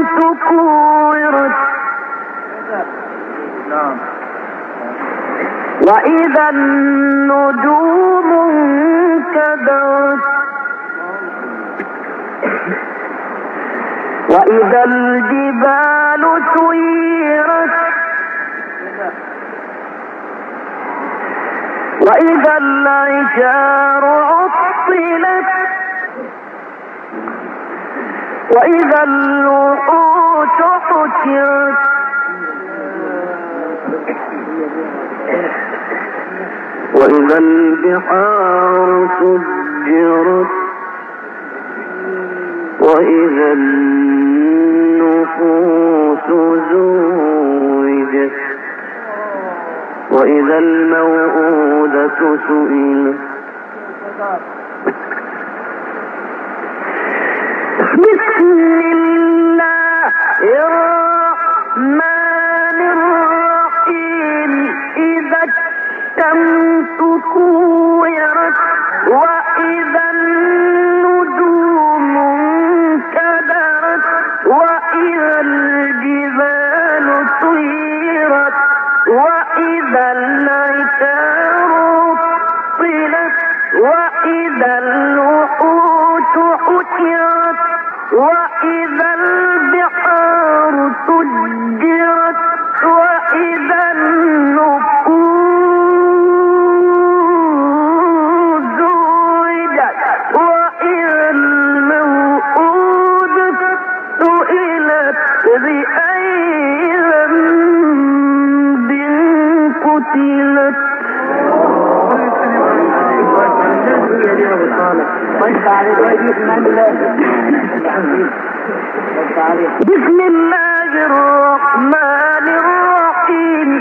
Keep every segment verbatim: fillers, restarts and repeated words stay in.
كورت وإذا النجوم انكدرت وإذا الجبال سيرت وإذا العشار عطلت وإذا الوحوش حشرت وإذا البحار سجرت وإذا النفوس زوجت وإذا الموءودة سئلت بسم الله الرحمن الرحيم إذا الشمس كورت وإذا النجوم انكدرت وإذا الجبال سيرت وإذا العشار عطلت وإذا الوحوش حشرت وإذا البحار سجرت وإذا النفوس زوجت وإذا الموءودة سئلت بأي ذنب قتلت بسم الله الرحمن الرحيم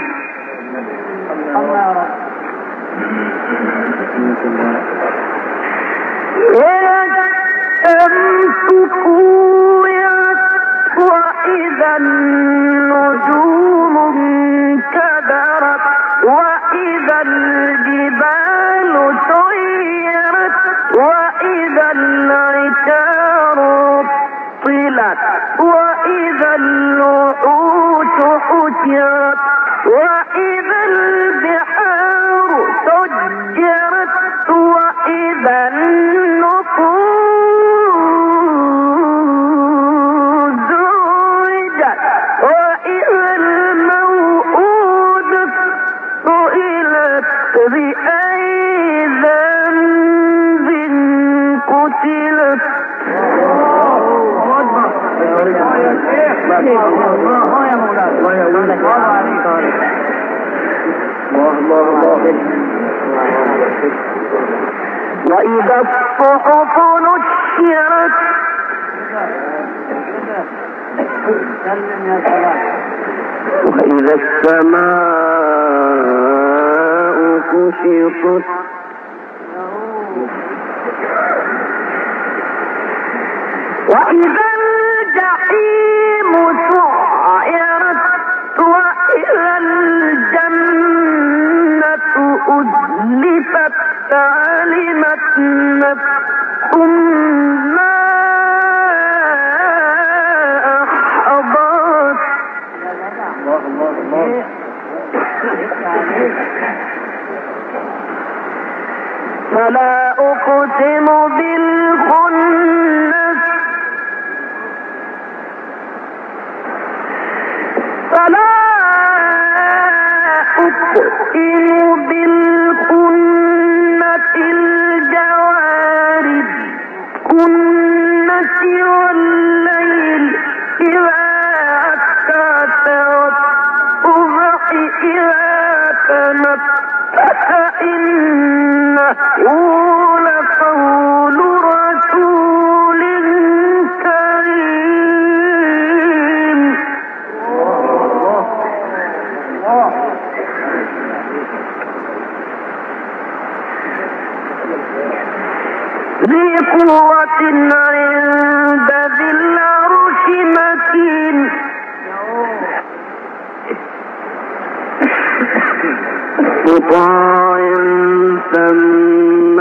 إذا الشمس كورت وإذا النجوم انكدرت وإذا الجبال سيرت وإذا العشار عطلت وإذا الوحوش حشرت وإذا البحار سجرت وإذا النفوس زوجت وإذا الموءودة سئلت بأي ذنب قتلت وإذا الصحف نشرت وإذا السماء كشطت وإذا الجحيم سعرت وإذا الجنة أزلفت علمت نفس ما أحضرت فلا أقسم بالخنس فلا أقسم بالخنس الجوار الكنس والليل إذا عسعس والصبح إذا تنفس إنه لقول رسول كريم ذي قوة عند ذي العرش مكين مطاع ثم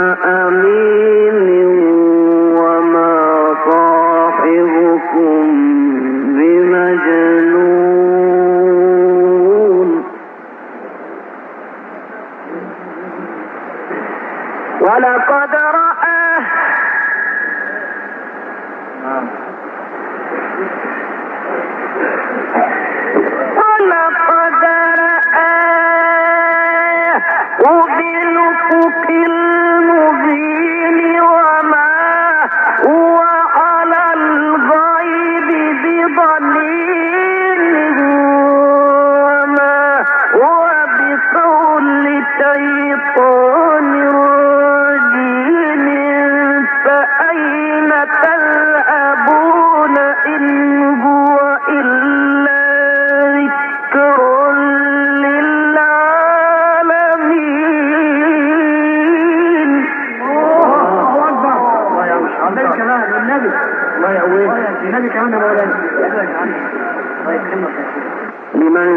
أمين وما صاحبكم ولقد رآه ولقد رآه بالأفق المبين وما هو على الغيب بضنين وما هو بقول شيطان رجيم فأين تذهبون إن هو إلا ذكر للعالمين. الله يقويه النبي كمان يا مولانا. لمن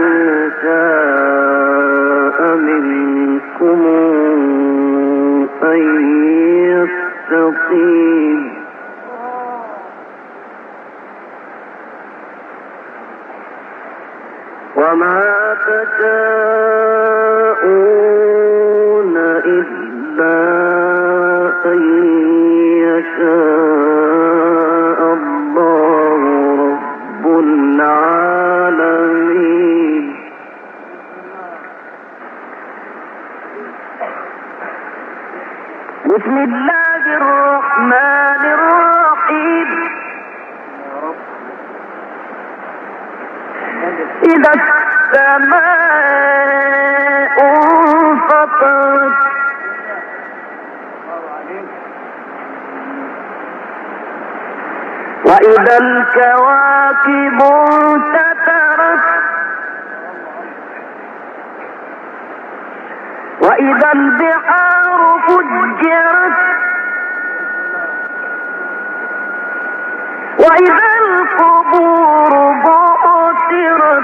شاء منكم أن يستقيم وما تشاءون إلا أن يشاء الله رب العالمين. بسم الله الرحمن الرحيم. إذا السماء انفطرت وإذا الكواكب انتثرت وإذا البحار فجرت وإذا القبور بعثرت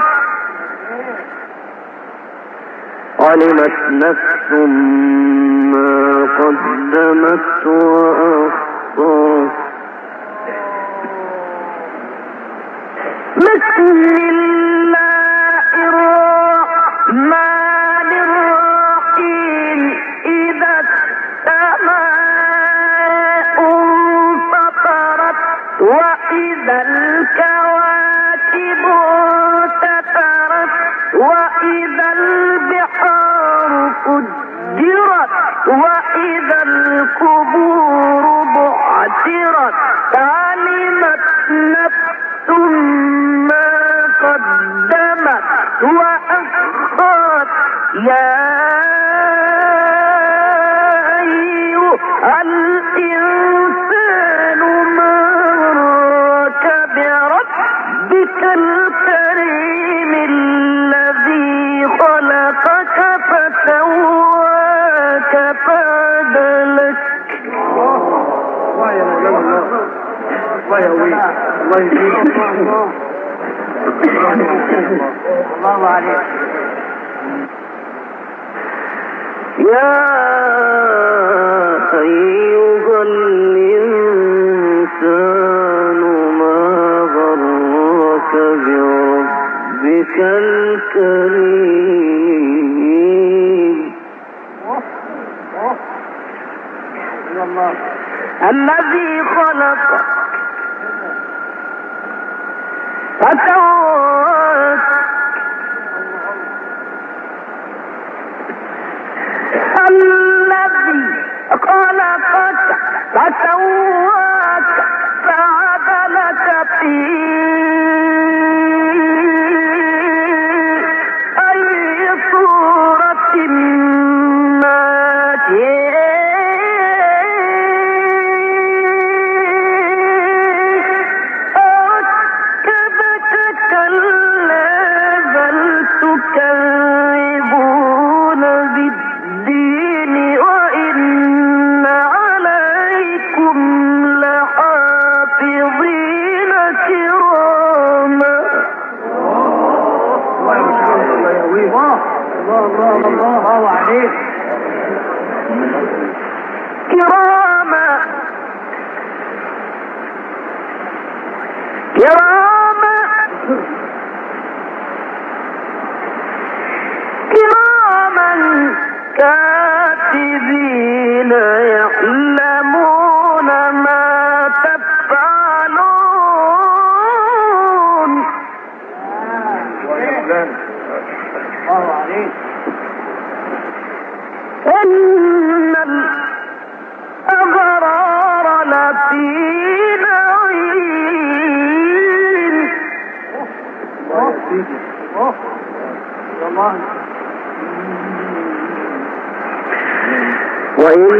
علمت نفس ما قدمت وأخرت. بسم الله الرحمن الرحيم. إذا السماء انفطرت وإذا الكواكب انتثرت وإذا البحار فجرت وإذا القبور بعثرت علمت نفس ما قدمت وأخرت. يا أيها الإنسان ما غرك بربك الكريم الذي خلقك فسواك فعدلك. الله يا مولانا الله الله يقويك الله يجزيك الله عليك. يا أيها الإنسان ما غرك بربك الكريم الذي خلقك فسواك الذي خلقك فسواك فعدلك في أي صورة ما تكذبون بالدين وإن عليكم لحافظين كراما. الله الله عليك. كراما كراما كراما كاتبين وإن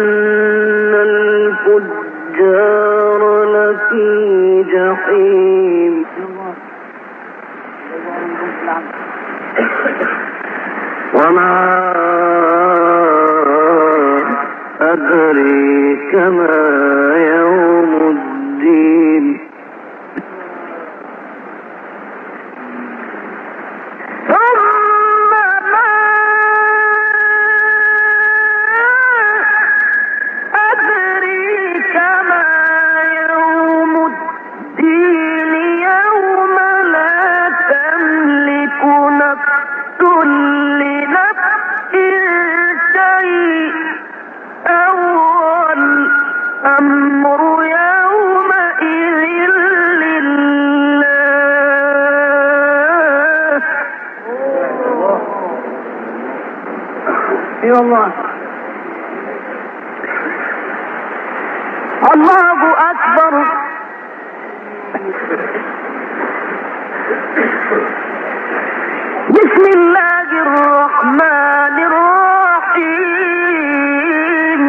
الفجار لفي جحيم وما أدريك ما يوم الدين الله الله أكبر. بسم الله الرحمن الرحيم.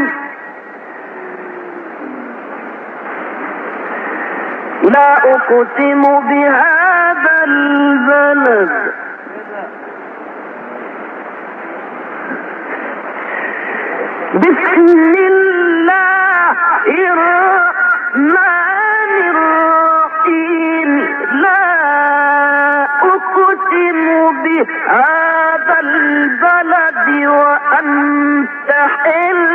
لا أقسم بهذا البلد بسم الله الرحمن الرحيم. لا أقسم بهذا البلد وأنت حل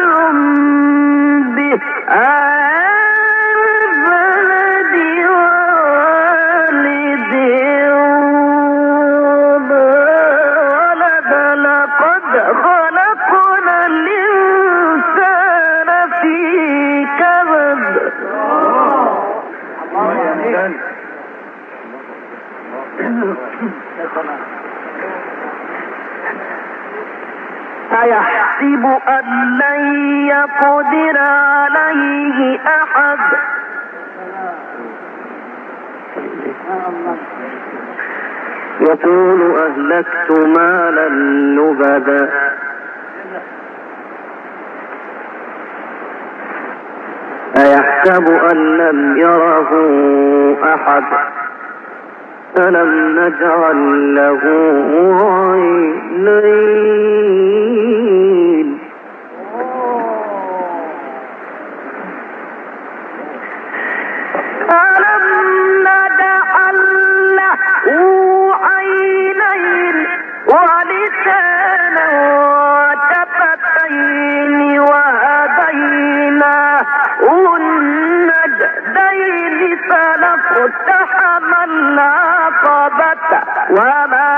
بهذا البلد ووالد ولد. لقد خلقنا الإنسان في كبد. أيحسب أن لن يقدر عليه أحد يقول أهلكت مالا لبدا أيحسب أن لم يره أحد ألم نجعل له عينين ألم نجعل له عينين ولسانا وشفتين وهديناه النجدين فلاقتحم العقبة وما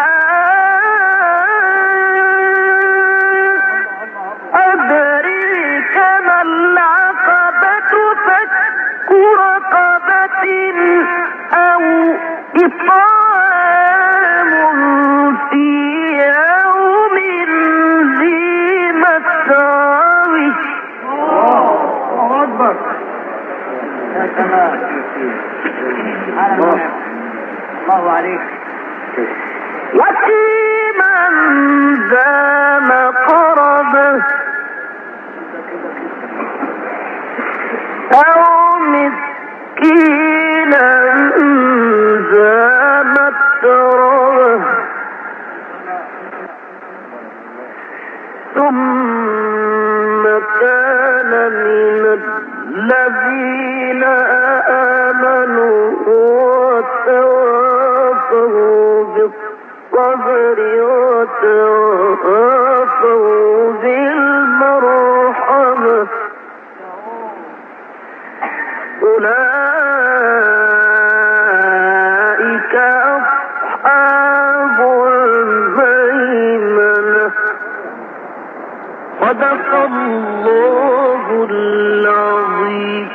أدريك ما العقبة فك رقبة أو إطعام في يوم ذي مسغبة. الله أكبر. الله عليك. يتيما ذا مقربة أو مسكينا ذا متربة ثم كان من الذين آمنوا وتواصوا بالصبر وتواصوا بالمرحمة أولئك أصحاب الميمنة. صدق الله العظيم.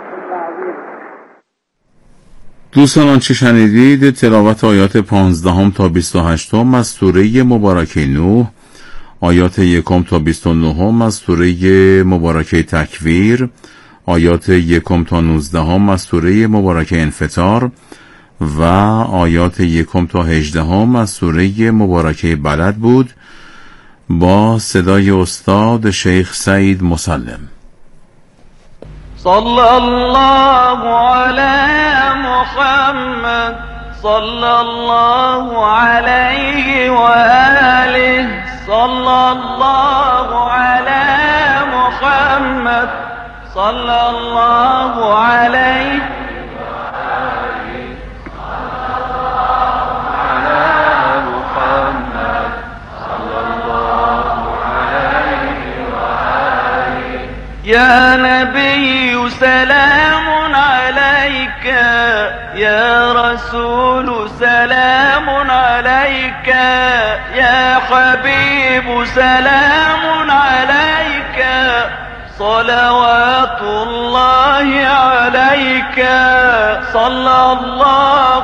دوستان آنچه شنیدید تلاوت آیات پانزدهم تا بیست و هشتم از سوره مبارکه نوح، آیات یکم تا بیست و نهم از سوره مبارکه تکویر، آیات یکم تا نوزدهم از سوره مبارکه انفطار و آیات یکم تا هجدهم از سوره مبارکه بلد بود با صدای استاد شیخ سعید مسلم. صلی الله علی محمد صلی الله علیه و آله صلی الله علی محمد صلی الله علیه يا نبي سلام عليك يا رسول سلام عليك يا حبيب سلام عليك صلوات الله عليك صلى الله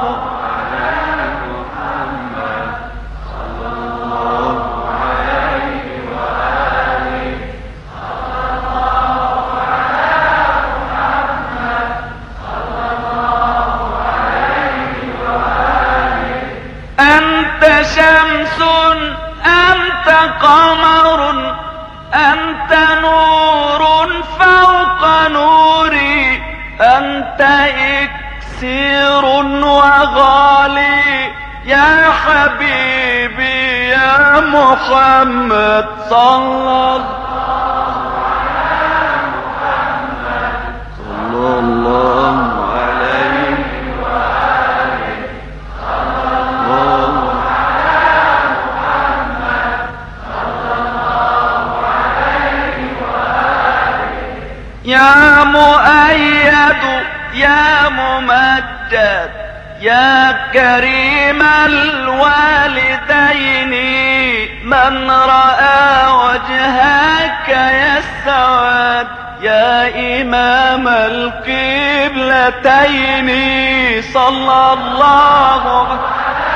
أنت شمس أنت قمر أنت نور فوق نوري أنت إكسير وغالي يا حبيبي يا محمد صلى الله يا مؤيد يا ممجد يا كريم الوالدين من رأى وجهك يسعد يا إمام القبلتين صلى الله عليه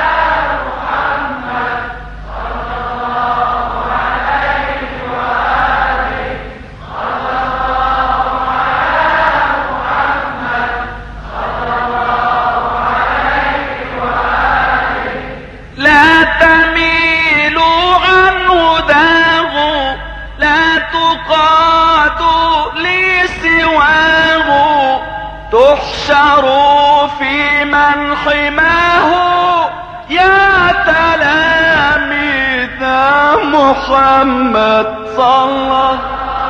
لا تميلوا عن هداه لا تقادوا لي سواه تحشروا في من حماه يا تلاميذ محمد صلى الله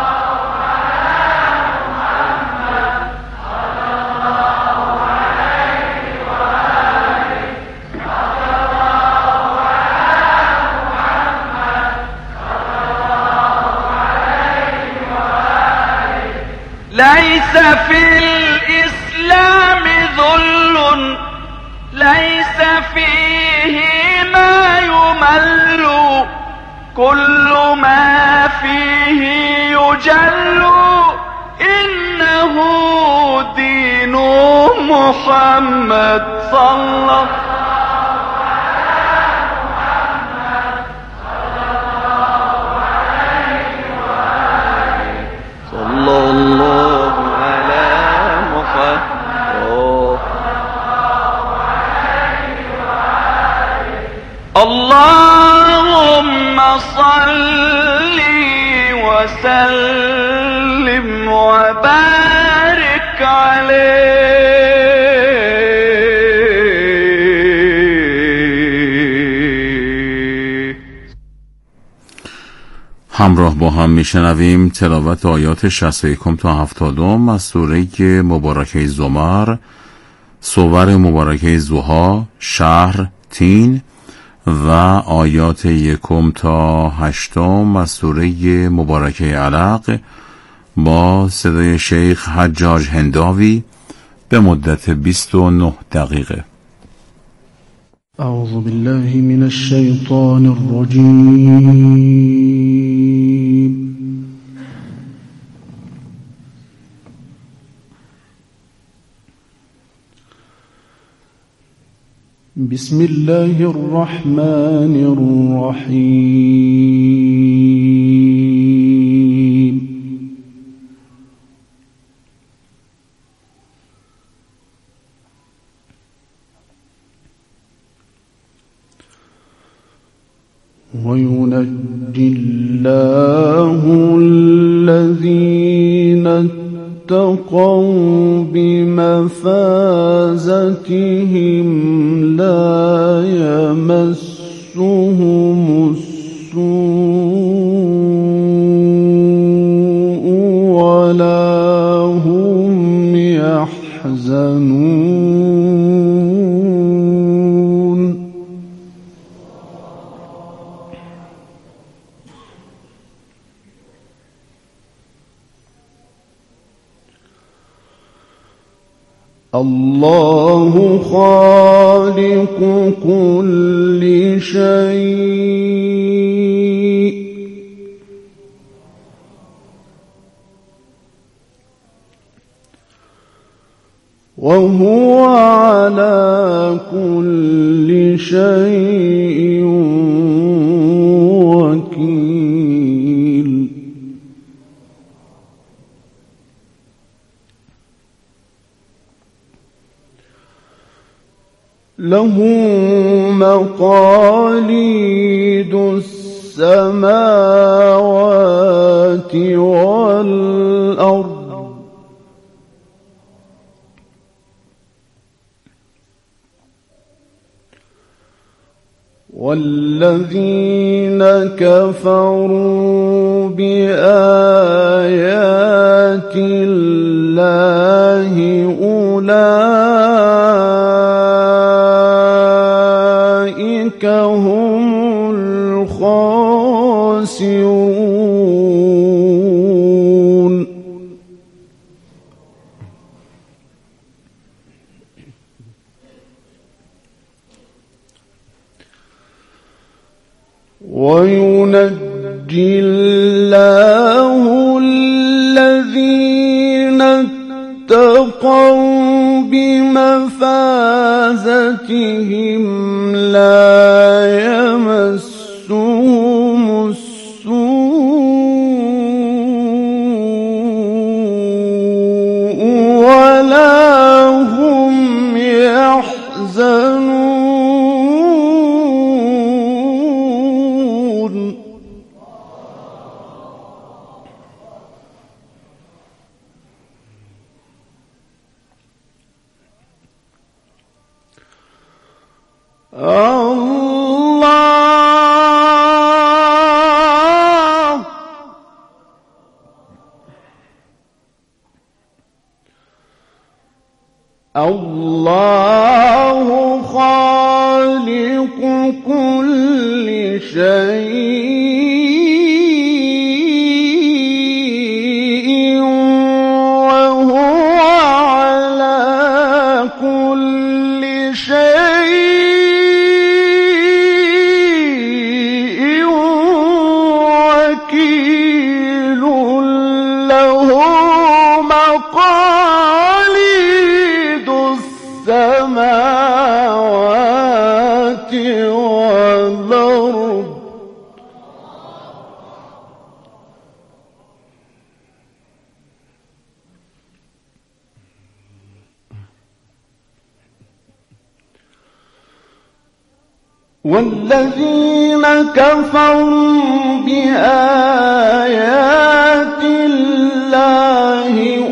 ليس في الإسلام ذل ليس فيه ما يمل كل ما فيه يجل إنه دين محمد صلى الله اللهم صل وسلم وبارك عليه. همراه با هم میشنویم تلاوت آیات شصت و یک تا هفتاد از سوره مبارکه زمر، سور مبارکه زوها، شهر، تین و آیات یکم تا هشتم از سوره مبارکه علق با صدای شیخ حجاج هنداوی به مدت بیست و نه دقیقه. اعوذ بالله من الشیطان الرجیم. بسم الله الرحمن الرحيم. والذين اتقوا بمفازتهم لا يمسهم السوء ولا هم يحزنون. الله خالق كل شيء وهو على كل شيء وكيل. له مقاليد السماوات والأرض والذين كفروا بآيات الله أولئك هم الخاسرون. وينجي الله الذين اتقوا بمفازتهم لا يمسهم السوء ولا هم يحزنون. الله الله خالق كل شيء وهو على كل شيء وكيل. له مقاليد السماوات والأرض والذين كفروا بآيات الله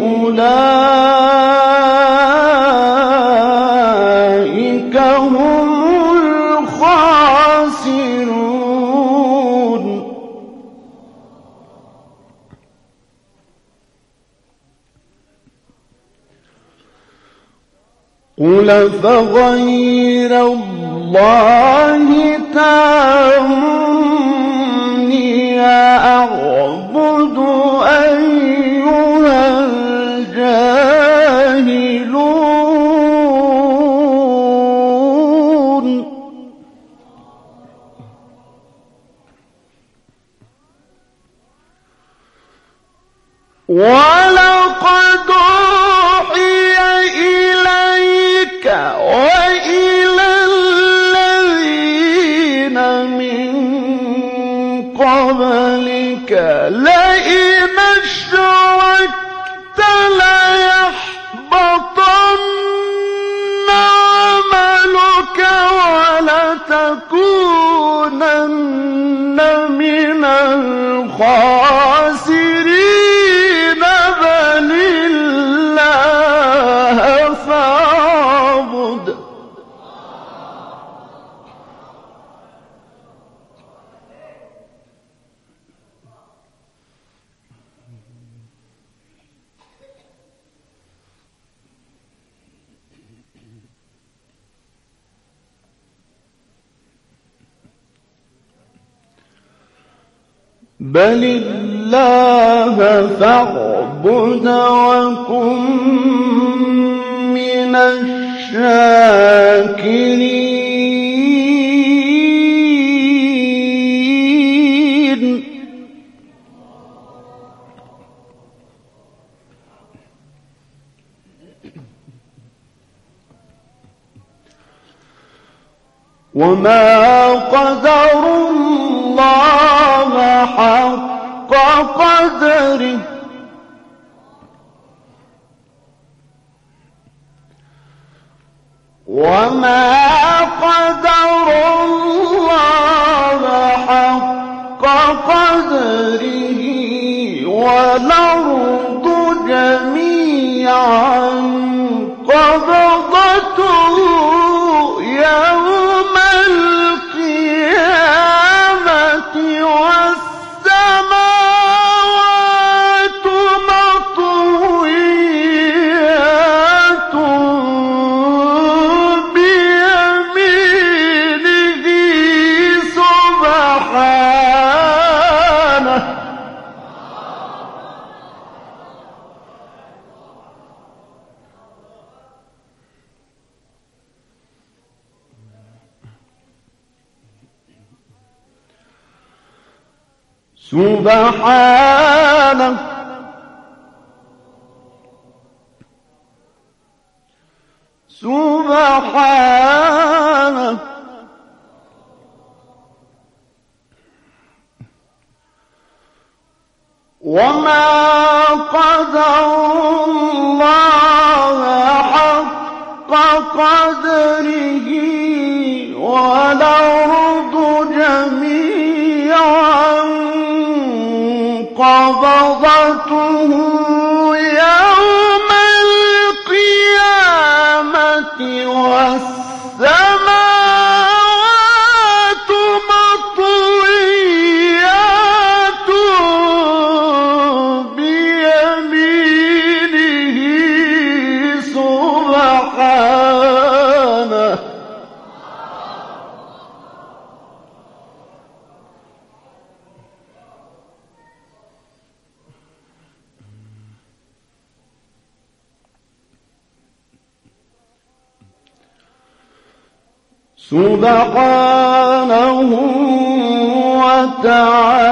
أولئك هم الخاسرون. قل فغير الله تأمروني أعبد أيها الجاهلون. ولقد أوحي إليك وإلى الذين من قبلك لئن أشركت ليحبطن عملك ولتكونن من الخاسرين. بل الله فاعبد وكن من الشاكرين. وما قدروا الله حق قدره وما قدروا الله حق قدره والأرض جميعا قبضته يوم القيامة والسماوات مطويات بيمينه سبحانه. سبحانه سبحانه وما قدروا الله حق قدره والأرض جميعا قبضته يوم القيامة والسماوات مطويات بيمينه سبحانه. سبحانه وتعالى